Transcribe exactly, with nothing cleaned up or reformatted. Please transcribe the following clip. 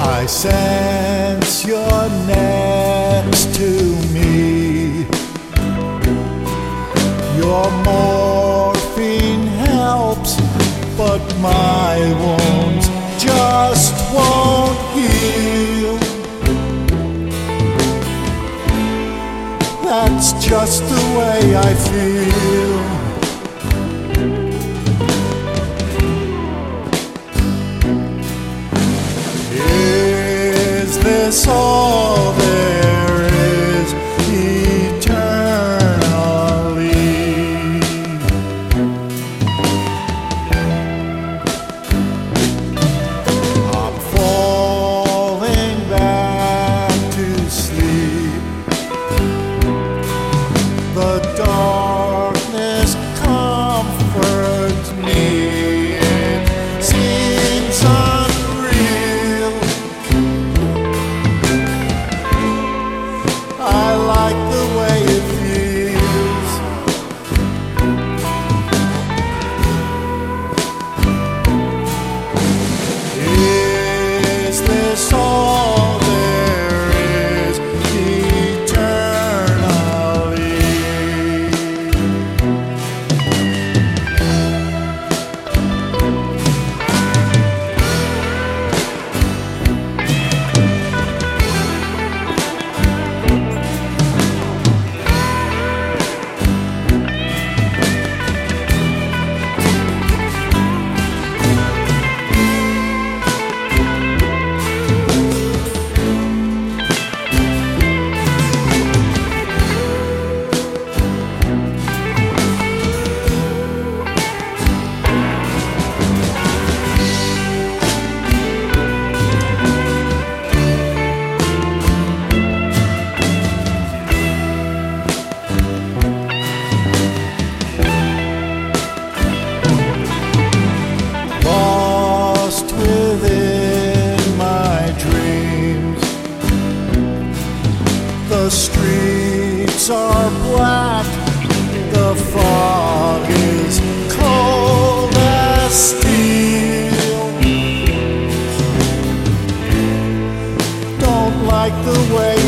I sense you're next to me. Your morphine helps, but my wounds just won't heal. That's just the way I feel. Is this all there is eternally? I'm falling back to sleep. The darkness comforts me. It seems unreal. I like the way it feels. Is this all there is eternally? The streets are black, the fog is cold as steel. Don't like the way